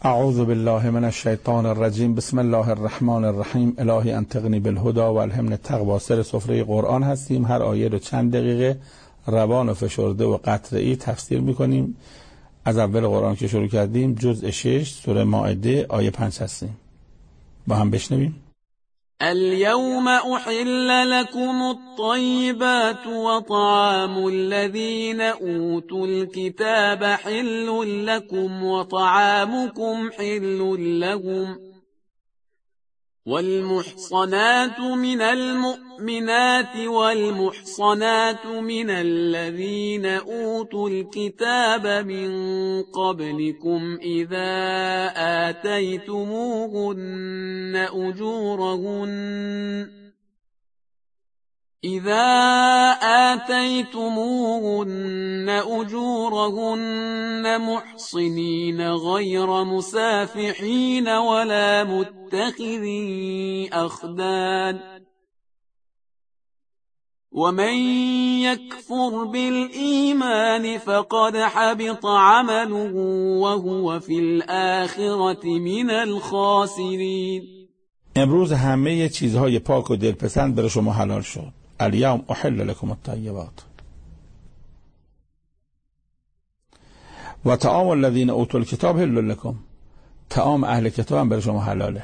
اعوذ بالله من الشیطان الرجیم. بسم الله الرحمن الرحیم. الهی انطقنی بالهدى و الهمنی التقوی. سر سفره قرآن هستیم. هر آیه رو چند دقیقه روان و فشرده و قطعی تفسیر میکنیم. از اول قرآن که شروع کردیم جزء 6 سوره مائده آیه 5 هستیم. با هم بشنویم. اليوم أحل لكم الطيبات وطعام الذين أوتوا الكتاب حل لكم وطعامكم حل لهم والمحصنات من المؤمنات والمحصنات من الذين أوتوا الكتاب من قبلكم إذا آتيتموهن أجورهن محصنين غير مسافحين ولا متخذي أخدان ومن يكفر بالإيمان فقد حبط عمله وهو في الآخرة من الخاسرين. امروز همه چیزهای پاک و دلپسند برای شما حلال شد. الیوم احل لکم الطیبات و طعام الذین اوتوا الکتاب حل لکم. طعام اهل کتاب هم برای شما حلاله.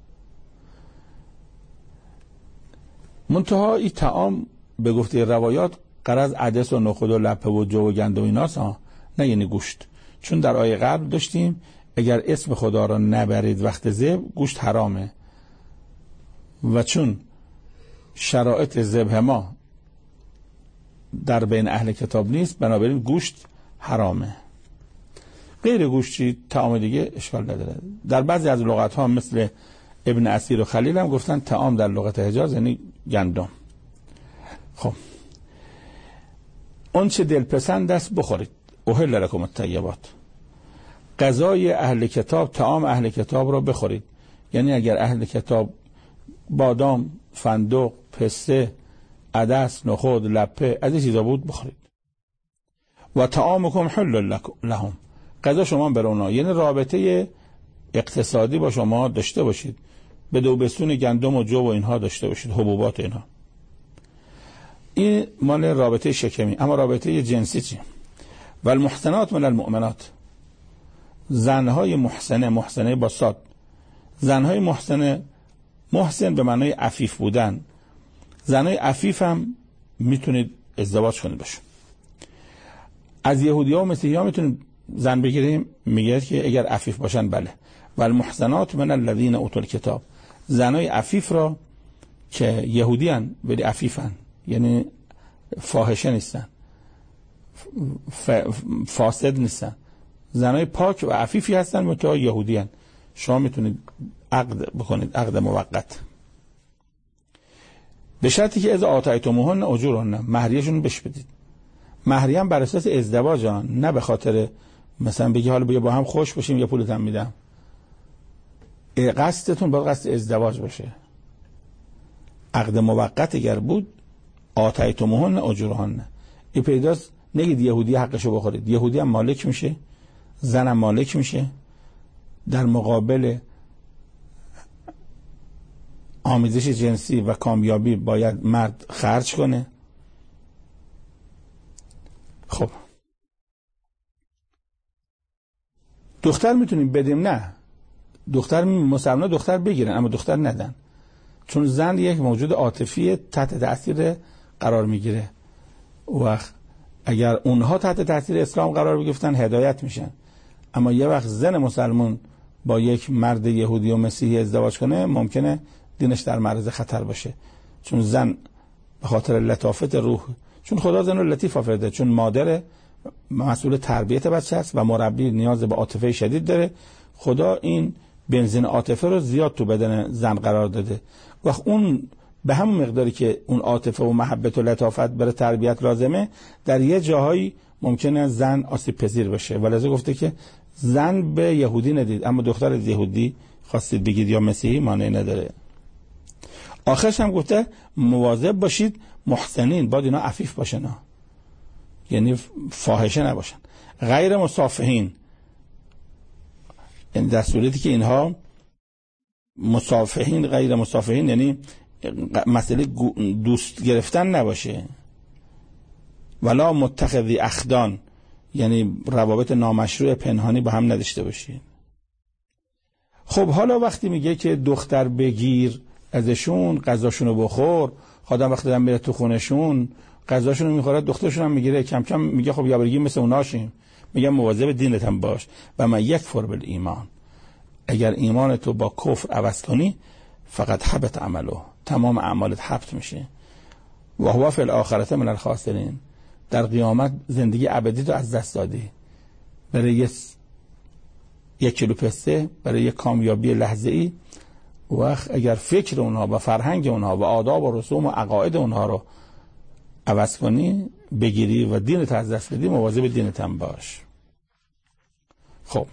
منتها این طعام به گفته روایات غرض عدس و نخود و لپه و جو و گندم و ایناست، نه یعنی گوشت. چون در آیه قبل داشتیم اگر اسم خدا را نبرید وقت ذبح گوشت حرامه، و چون شرایط ذبح ما در بین اهل کتاب نیست بنابراین گوشت حرامه. غیر گوشتی طعام دیگه اشکال نداره. در بعضی از لغات ها مثل ابن اسیر و خلیل هم گفتن طعام در لغت حجاز یعنی گندم. خب اون چه دلپسند است بخورید. احل لکم الطیبات. غذای اهل کتاب، طعام اهل کتاب را بخورید. یعنی اگر اهل کتاب بادام، فندق، پسته، عدس، نخود، لپه از این چیزا بود بخورید. و طعامکم حل لهم. غذا شما بر اونا، یعنی رابطه اقتصادی با شما داشته باشید. به دو بستون گندم و جو و اینها داشته باشید، حبوبات اینها. این مال رابطه شکمی. اما رابطه جنسی چی؟ و المحسنات من المؤمنات. زنهای محسنه با صاد. زنهای محسنه، محسن به معنای عفیف بودن. زنهای عفیف هم میتونید ازدواج کنید باشون. از یهودی ها و مسیحی ها میتونید زن بگیریم، میگه که اگر عفیف باشن بله. و المحسنات من الذین اوتوا الکتاب. زنهای عفیف را که یهودی هن ولی عفیفن، یعنی فاحشه نیستن، فاسد نیستن، زنهای پاک و عفیفی هستن متأ یهودی هن. شما میتونید عقد بکنید، عقد موقت، به شرطی که اذا آتیتموهن اجورهن، مهریه‌شون بهش بدید. مهریه هم بر اساس ازدواج، نه به خاطر مثلا بگی حالا بیا با هم خوش باشیم یا پولتون میدم. قصدتون باید قصد ازدواج باشه. عقد موقت اگر بود آتیتموهن اجورهن، این پیداست. نگید یهودی حقشو بخورید. یهودی هم مالک میشه، زن هم مالک میشه. در مقابل آمیزش جنسی و کامیابی باید مرد خرج کنه. خب دختر میتونیم بدیم؟ نه، دختر مسلمان دختر بگیرن اما دختر ندن، چون زن یک موجود عاطفی تحت تاثیر قرار میگیره و اگر اونها تحت تاثیر اسلام قرار بگیرن هدایت میشن. اما یه وقت زن مسلمان با یک مرد یهودی و مسیحی ازدواج کنه ممکنه دینش در معرض خطر باشه، چون زن به خاطر لطافت روح، چون خدا زن رو لطیف آفریده، چون مادر مسئول تربیت بچه است و مربی نیاز به عاطفه شدید داره. خدا این بنزین عاطفه رو زیاد تو بدن زن قرار داده و اون به همون مقداری که اون عاطفه و محبت و لطافت برای تربیت لازمه در یه جاهایی ممکنه زن آسیب پذیر بشه. ولذا گفته که زن به یهودی ندید اما دختر از یهودی خواستید بگید یا مسیحی مانعی نداره. آخرش هم گفته مواظب باشید محسنین، باید اینا عفیف باشن، یعنی فاحشه نباشن. غیر مصافحین، یعنی در صورتی که اینها مصافحین غیر مصافحین، یعنی مسئله دوست گرفتن نباشه. ولا متخذی اخدان، یعنی روابط نامشروع پنهانی با هم نداشته باشید. خب حالا وقتی میگه که دختر بگیر ازشون، غذاشونو بخور، خودم وقتی دارم میره تو خونشون غذاشونو میخوره، دخترشون هم میگیره، کم کم میگه خب یا بگیم مثل اوناشیم. میگه مواظب دینت هم باش. و من یکفر بالایمان، اگر ایمان تو با کفر عوض کنی فقط حبط عمله، تمام اعمالت حبط میشه. و هو فی الاخرة من الخاسرین، در قیامت زندگی ابدی تو از دست دادی برای یک کیلو پسته، برای یک کامیابی لحظه‌ای. و اگر فکر اونها و فرهنگ اونها و آداب و رسوم و عقاید اونها رو عوض کنی، بگیری و دینت از دست بدی، مواظب دینت هم باش. خب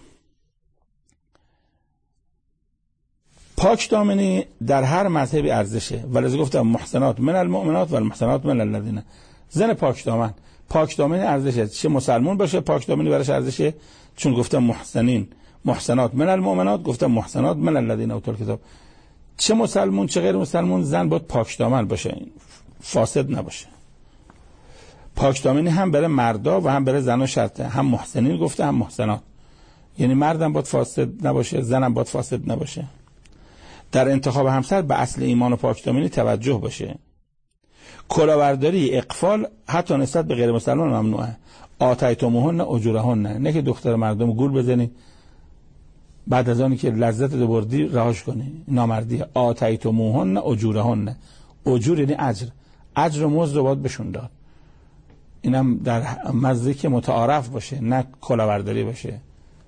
پاک دامنی در هر مذهبی ارزشه، ولی گفتم محسنات من المؤمنات و المحسنات من الذین. زن پاک دامن، پاک دامنی ارزشه، چه مسلمان باشه پاک دامنی براش ارزشه، چون گفتم محسنین محسنات من المؤمنات، گفتم محسنات من الذین اوتوا الکتاب. چه مسلمان چه غیر مسلمان، زن باید پاک دامن باشه، فاسد نباشه. پاک دامنی هم برای مردا و هم برای زنا شرطه، هم محسنین گفته هم محسنات، یعنی مردم باید فاسد نباشه، زنم باید فاسد نباشه. در انتخاب همسر به اصل ایمان و پاک دامنی توجه باشه. کلاهبرداری، اقفال حتی نسبت به غیر مسلمان ممنوعه. آتیتموهن اجورهن، نه که دختر مردم گول بزنی بعد از آنی که لذت دو بردی رهاش کنی، نامردیه. آتیتموهن اجورهن، اجور یعنی اجر، اجر و مزد رو باید بهشون داد. اینم در مزدی که متعارف باشه، نه کلاهبرداری باشه.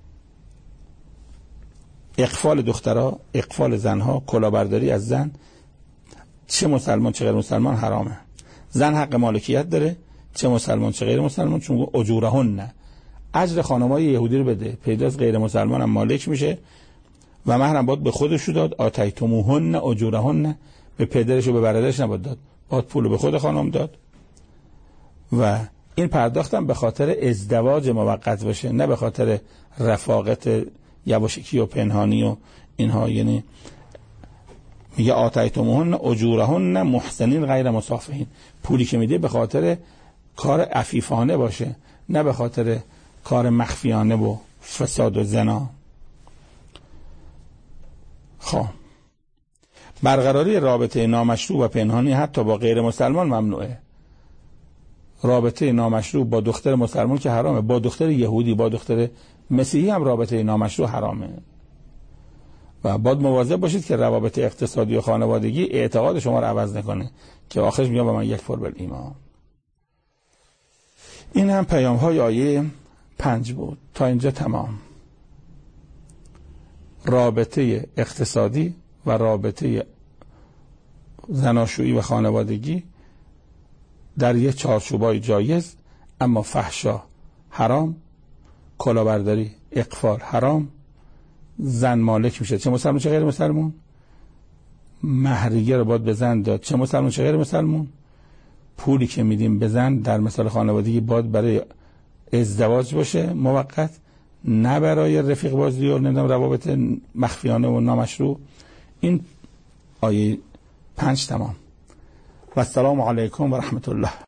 اقفال دخترها، اقفال زنها، کلاهبرداری از زن، چه مسلمان چه غیر مسلمان حرامه. زن حق مالکیت داره، چه مسلمان چه غیر مسلمان، چون اجورهن نه، اجر خانمای یهودی رو بده، پیداست غیر مسلمان هم مالک میشه و مهرم باید به خودش داد. آتیتموهن اجورهن، به پدرش و به برادرش نباید داد، باید پول به خود خانم داد. و این پرداختم به خاطر ازدواج موقت باشه، نه به خاطر رفاقت یواشکی و پنهانی و اینها. یعنی میگه آتیتموهن اجورهن محسنین غیر مصافحین، پولی که میده به خاطر کار عفیفانه باشه، نه به خاطر کار مخفیانه و فساد و زنا. خب برقراری رابطه نامشروع و پنهانی حتی با غیر مسلمان ممنوعه. رابطه نامشروع با دختر مسلمان که حرامه، با دختر یهودی، با دختر مسیحی هم رابطه نامشروع حرامه. و باید مواظب باشید که روابط اقتصادی و خانوادگی اعتقاد شما رو عوض نکنه، که آخرش میگم به من یکفر بالایمان. این هم پیام های آیه 5 بود. تا اینجا تمام. رابطه اقتصادی و رابطه زناشویی و خانوادگی در یک چارچوبای جایز، اما فحشا حرام، کلاهبرداری اقفال حرام، زن مالک میشه، چه مسلمان چه غیر مسلمان. مهریه رو باید به زن داد، چه مسلمان چه غیر مسلمان. پولی که میدیم به زن در مثال خانوادگی باید برای ازدواج باشه موقت، نه برای رفیق بازی و نمیدونم روابط مخفیانه و نامشروع. این آیه 5 تمام. و السلام علیکم و رحمت الله.